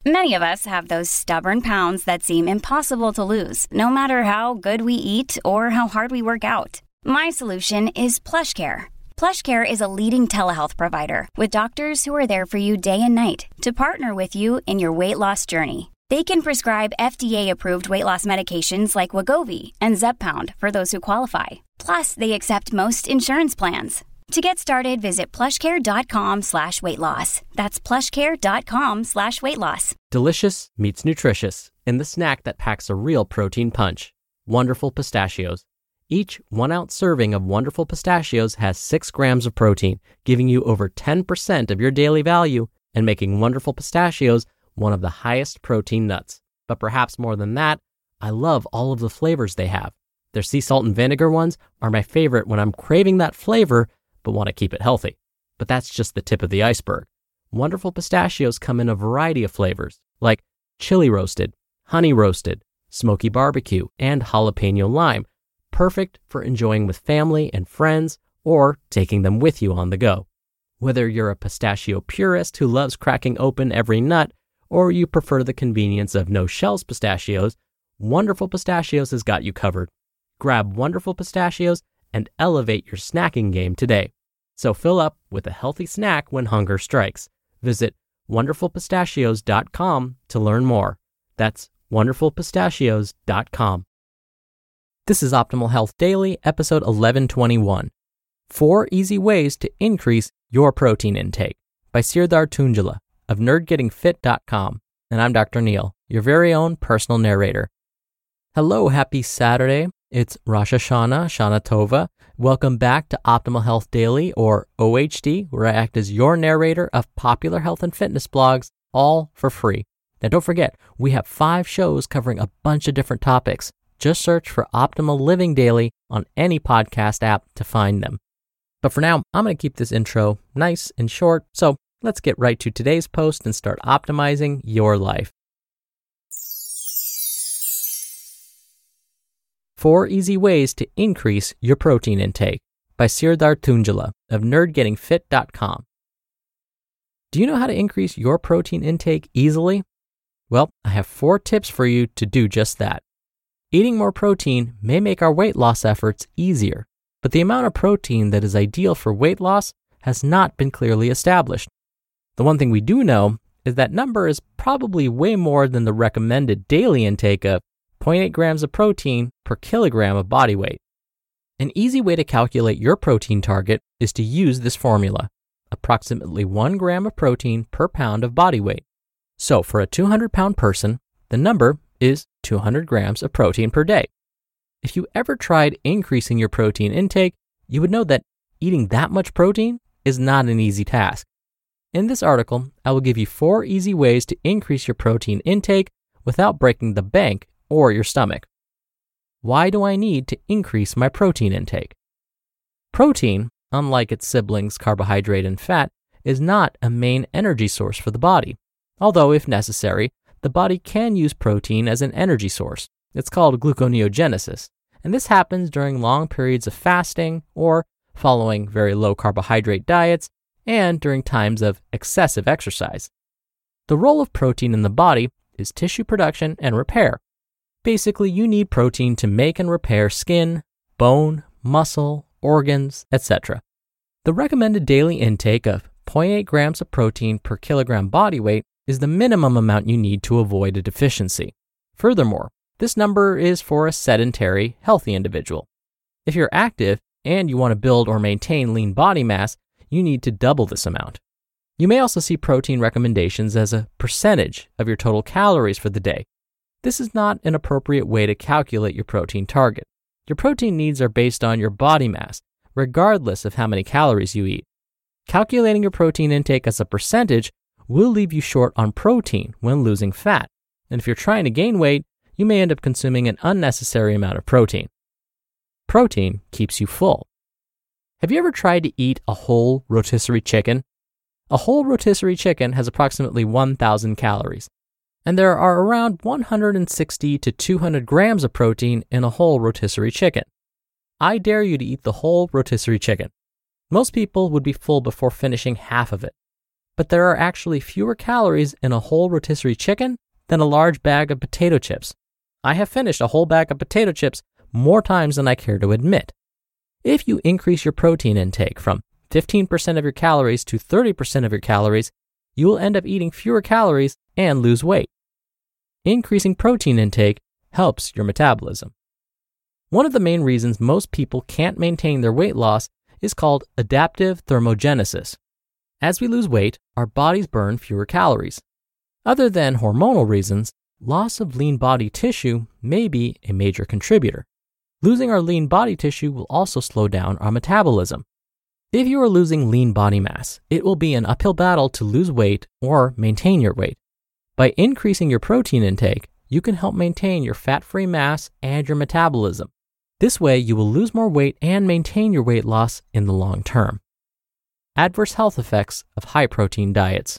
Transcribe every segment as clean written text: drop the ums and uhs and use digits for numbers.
Many of us have those stubborn pounds that seem impossible to lose, no matter how good we eat or how hard we work out. My solution is PlushCare. PlushCare is a leading telehealth provider with doctors who are there for you day and night to partner with you in your weight loss journey. They can prescribe FDA-approved weight loss medications like Wegovy and Zepbound for those who qualify. Plus, they accept most insurance plans. To get started, visit plushcare.com/weightloss. That's plushcare.com/weightloss. Delicious meets nutritious in the snack that packs a real protein punch. Wonderful Pistachios. Each 1-ounce serving of Wonderful Pistachios has 6 grams of protein, giving you over 10% of your daily value and making Wonderful Pistachios one of the highest protein nuts. But perhaps more than that, I love all of the flavors they have. Their sea salt and vinegar ones are my favorite when I'm craving that flavor but want to keep it healthy. But that's just the tip of the iceberg. Wonderful Pistachios come in a variety of flavors, like chili roasted, honey roasted, smoky barbecue, and jalapeno lime, perfect for enjoying with family and friends or taking them with you on the go. Whether you're a pistachio purist who loves cracking open every nut, or you prefer the convenience of no-shells pistachios, Wonderful Pistachios has got you covered. Grab Wonderful Pistachios and elevate your snacking game today. So fill up with a healthy snack when hunger strikes. Visit wonderfulpistachios.com to learn more. That's wonderfulpistachios.com. This is Optimal Health Daily, episode 1121. 4 Easy Ways to Increase Your Protein Intake by Sirdhar Tunjula of nerdgettingfit.com. And I'm Dr. Neil, your very own personal narrator. Hello, happy Saturday. It's Rosh Hashanah, Shana Tova. Welcome back to Optimal Health Daily, or OHD, where I act as your narrator of popular health and fitness blogs, all for free. Now don't forget, we have 5 shows covering a bunch of different topics. Just search for Optimal Living Daily on any podcast app to find them. But for now, I'm going to keep this intro nice and short, so let's get right to today's post and start optimizing your life. 4 Easy Ways to Increase Your Protein Intake by Sirdhar Tunjula of nerdgettingfit.com. Do you know how to increase your protein intake easily? Well, I have 4 tips for you to do just that. Eating more protein may make our weight loss efforts easier, but the amount of protein that is ideal for weight loss has not been clearly established. The one thing we do know is that number is probably way more than the recommended daily intake of 0.8 grams of protein per kilogram of body weight. An easy way to calculate your protein target is to use this formula, approximately 1 gram of protein per pound of body weight. So for a 200-pound person, the number is 200 grams of protein per day. If you ever tried increasing your protein intake, you would know that eating that much protein is not an easy task. In this article, I will give you 4 easy ways to increase your protein intake without breaking the bank or your stomach. Why do I need to increase my protein intake? Protein, unlike its siblings carbohydrate and fat, is not a main energy source for the body. Although, if necessary, the body can use protein as an energy source. It's called gluconeogenesis, and this happens during long periods of fasting or following very low carbohydrate diets and during times of excessive exercise. The role of protein in the body is tissue production and repair. Basically, you need protein to make and repair skin, bone, muscle, organs, etc. The recommended daily intake of 0.8 grams of protein per kilogram body weight is the minimum amount you need to avoid a deficiency. Furthermore, this number is for a sedentary, healthy individual. If you're active and you want to build or maintain lean body mass, you need to double this amount. You may also see protein recommendations as a percentage of your total calories for the day. This is not an appropriate way to calculate your protein target. Your protein needs are based on your body mass, regardless of how many calories you eat. Calculating your protein intake as a percentage will leave you short on protein when losing fat. And if you're trying to gain weight, you may end up consuming an unnecessary amount of protein. Protein keeps you full. Have you ever tried to eat a whole rotisserie chicken? A whole rotisserie chicken has approximately 1,000 calories. And there are around 160 to 200 grams of protein in a whole rotisserie chicken. I dare you to eat the whole rotisserie chicken. Most people would be full before finishing half of it. but there are actually fewer calories in a whole rotisserie chicken than a large bag of potato chips. I have finished a whole bag of potato chips more times than I care to admit. If you increase your protein intake from 15% of your calories to 30% of your calories, you will end up eating fewer calories and lose weight. Increasing protein intake helps your metabolism. One of the main reasons most people can't maintain their weight loss is called adaptive thermogenesis. As we lose weight, our bodies burn fewer calories. Other than hormonal reasons, loss of lean body tissue may be a major contributor. Losing our lean body tissue will also slow down our metabolism. If you are losing lean body mass, it will be an uphill battle to lose weight or maintain your weight. By increasing your protein intake, you can help maintain your fat-free mass and your metabolism. This way, you will lose more weight and maintain your weight loss in the long term. Adverse health effects of high-protein diets.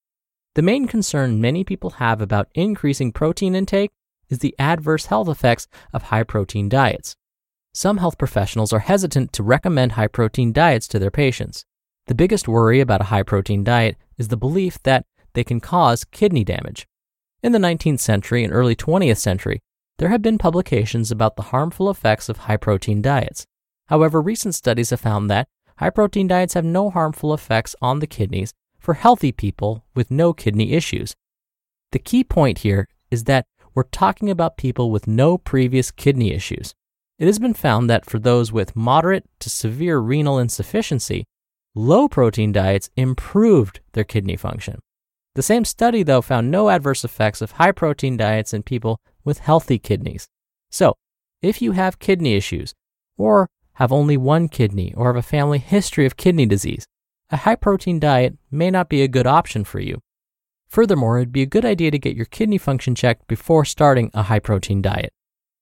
The main concern many people have about increasing protein intake is the adverse health effects of high-protein diets. Some health professionals are hesitant to recommend high-protein diets to their patients. The biggest worry about a high-protein diet is the belief that they can cause kidney damage. In the 19th century and early 20th century, there have been publications about the harmful effects of high-protein diets. However, recent studies have found that high-protein diets have no harmful effects on the kidneys for healthy people with no kidney issues. The key point here is that we're talking about people with no previous kidney issues. It has been found that for those with moderate to severe renal insufficiency, low-protein diets improved their kidney function. The same study, though, found no adverse effects of high-protein diets in people with healthy kidneys. So, if you have kidney issues, or have only one kidney, or have a family history of kidney disease, a high-protein diet may not be a good option for you. Furthermore, it'd be a good idea to get your kidney function checked before starting a high-protein diet.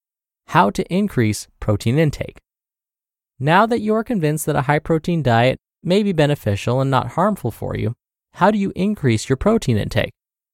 How to increase protein intake. Now that you are convinced that a high-protein diet may be beneficial and not harmful for you, how do you increase your protein intake?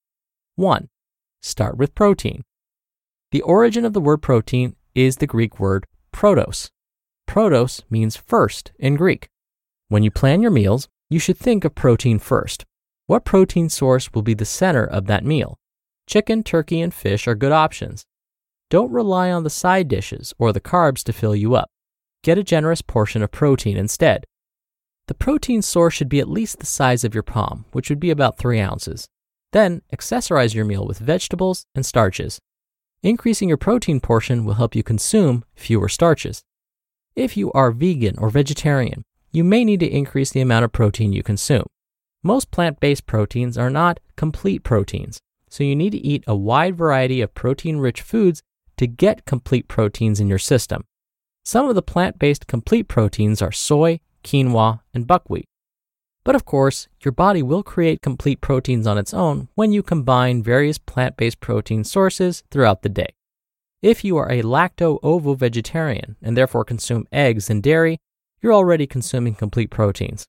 1. Start with protein. The origin of the word protein is the Greek word protos. Protos means first in Greek. When you plan your meals, you should think of protein first. What protein source will be the center of that meal? Chicken, turkey, and fish are good options. Don't rely on the side dishes or the carbs to fill you up. Get a generous portion of protein instead. The protein source should be at least the size of your palm, which would be about 3 ounces. Then, accessorize your meal with vegetables and starches. Increasing your protein portion will help you consume fewer starches. If you are vegan or vegetarian, you may need to increase the amount of protein you consume. Most plant-based proteins are not complete proteins, so you need to eat a wide variety of protein-rich foods to get complete proteins in your system. Some of the plant-based complete proteins are soy, quinoa, and buckwheat. But of course, your body will create complete proteins on its own when you combine various plant-based protein sources throughout the day. If you are a lacto-ovo vegetarian and therefore consume eggs and dairy, you're already consuming complete proteins.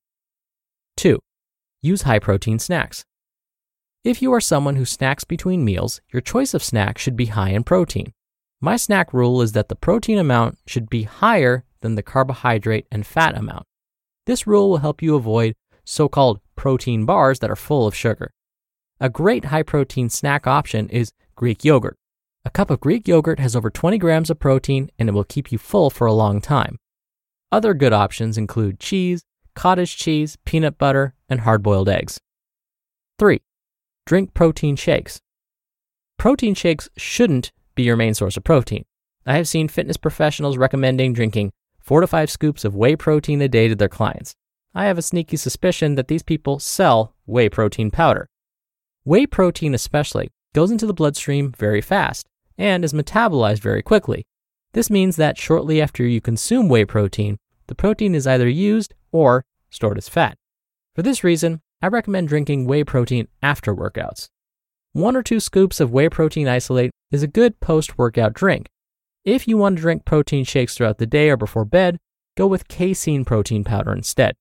2. Use high-protein snacks. If you are someone who snacks between meals, your choice of snack should be high in protein. My snack rule is that the protein amount should be higher than the carbohydrate and fat amount. This rule will help you avoid so-called protein bars that are full of sugar. A great high-protein snack option is Greek yogurt. A cup of Greek yogurt has over 20 grams of protein and it will keep you full for a long time. Other good options include cheese, cottage cheese, peanut butter, and hard-boiled eggs. 3. Drink protein shakes. Protein shakes shouldn't be your main source of protein. I have seen fitness professionals recommending drinking 4 to 5 scoops of whey protein a day to their clients. I have a sneaky suspicion that these people sell whey protein powder. Whey protein especially goes into the bloodstream very fast and is metabolized very quickly. This means that shortly after you consume whey protein, the protein is either used or stored as fat. For this reason, I recommend drinking whey protein after workouts. 1 or 2 scoops of whey protein isolate is a good post-workout drink. If you want to drink protein shakes throughout the day or before bed, go with casein protein powder instead.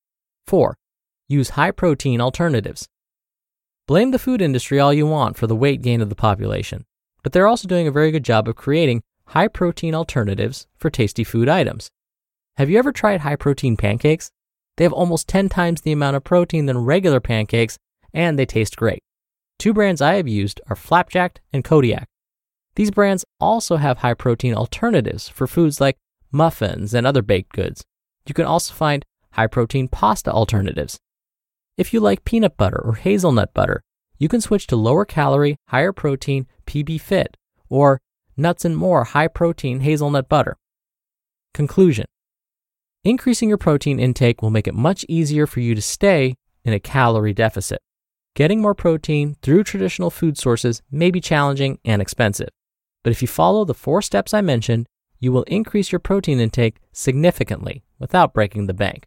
4. Use high-protein alternatives. Blame the food industry all you want for the weight gain of the population, but they're also doing a very good job of creating high-protein alternatives for tasty food items. Have you ever tried high-protein pancakes? They have almost 10 times the amount of protein than regular pancakes, and they taste great. 2 brands I have used are Flapjack and Kodiak. These brands also have high-protein alternatives for foods like muffins and other baked goods. You can also find high-protein pasta alternatives. If you like peanut butter or hazelnut butter, you can switch to lower-calorie, higher-protein PB Fit or Nuts and More high-protein hazelnut butter. Conclusion: increasing your protein intake will make it much easier for you to stay in a calorie deficit. Getting more protein through traditional food sources may be challenging and expensive, but if you follow the 4 steps I mentioned, you will increase your protein intake significantly without breaking the bank.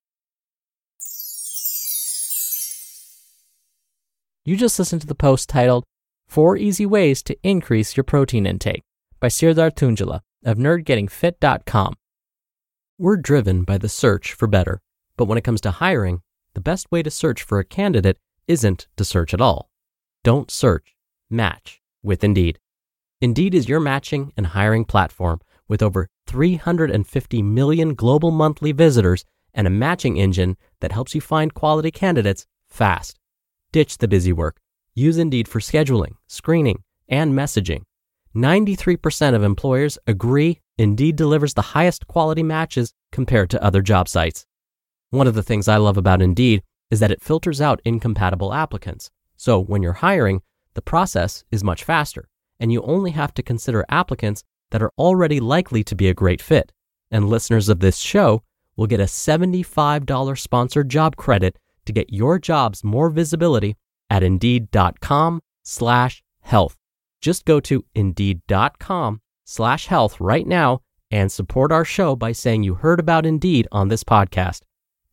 You just listened to the post titled 4 Easy Ways to Increase Your Protein Intake by Sirdar Tunjula of NerdGettingFit.com. We're driven by the search for better, but when it comes to hiring, the best way to search for a candidate isn't to search at all. Don't search, match with Indeed. Indeed is your matching and hiring platform with over 350 million global monthly visitors and a matching engine that helps you find quality candidates fast. Ditch the busy work. Use Indeed for scheduling, screening, and messaging. 93% of employers agree Indeed delivers the highest quality matches compared to other job sites. One of the things I love about Indeed is that it filters out incompatible applicants. So when you're hiring, the process is much faster, and you only have to consider applicants that are already likely to be a great fit. And listeners of this show will get a $75 sponsored job credit to get your jobs more visibility at Indeed.com/health. Just go to Indeed.com/health right now and support our show by saying you heard about Indeed on this podcast.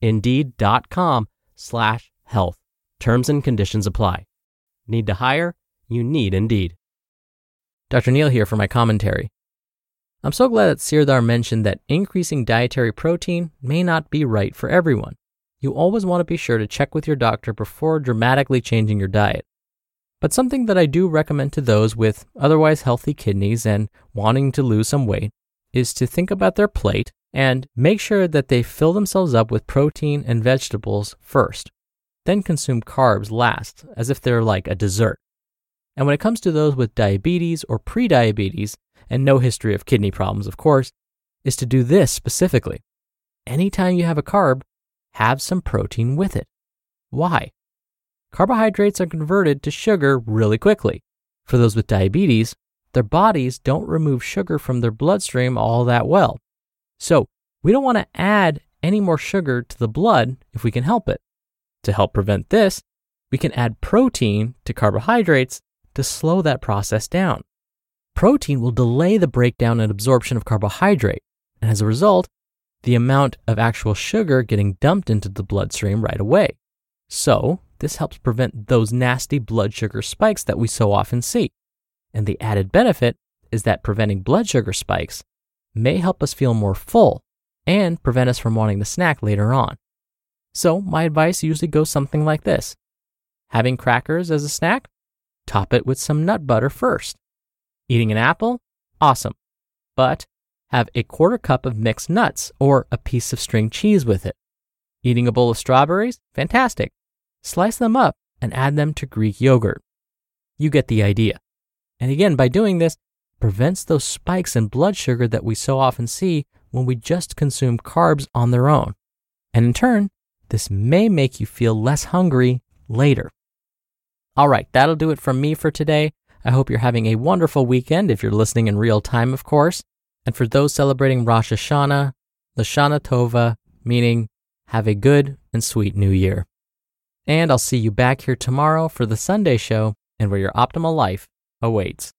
Indeed.com/health. Terms and conditions apply. Need to hire? You need Indeed. Dr. Neil here for my commentary. I'm so glad that Sirdar mentioned that increasing dietary protein may not be right for everyone. You always want to be sure to check with your doctor before dramatically changing your diet. But something that I do recommend to those with otherwise healthy kidneys and wanting to lose some weight is to think about their plate and make sure that they fill themselves up with protein and vegetables first, then consume carbs last, as if they're like a dessert. And when it comes to those with diabetes or prediabetes, and no history of kidney problems, of course, is to do this specifically. Anytime you have a carb, have some protein with it. Why? Carbohydrates are converted to sugar really quickly. For those with diabetes, their bodies don't remove sugar from their bloodstream all that well. So we don't want to add any more sugar to the blood if we can help it. To help prevent this, we can add protein to carbohydrates to slow that process down. Protein will delay the breakdown and absorption of carbohydrate, and as a result, the amount of actual sugar getting dumped into the bloodstream right away. So this helps prevent those nasty blood sugar spikes that we so often see. And the added benefit is that preventing blood sugar spikes may help us feel more full and prevent us from wanting to snack later on. So my advice usually goes something like this. Having crackers as a snack? Top it with some nut butter first. Eating an apple? Awesome. But have a 1/4 cup of mixed nuts or a piece of string cheese with it. Eating a bowl of strawberries? Fantastic. Slice them up and add them to Greek yogurt. You get the idea. And again, by doing this, prevents those spikes in blood sugar that we so often see when we just consume carbs on their own. And in turn, this may make you feel less hungry later. All right, that'll do it from me for today. I hope you're having a wonderful weekend if you're listening in real time, of course. And for those celebrating Rosh Hashanah, Lashana Tova, meaning have a good and sweet new year. And I'll see you back here tomorrow for the Sunday show and where your optimal life awaits.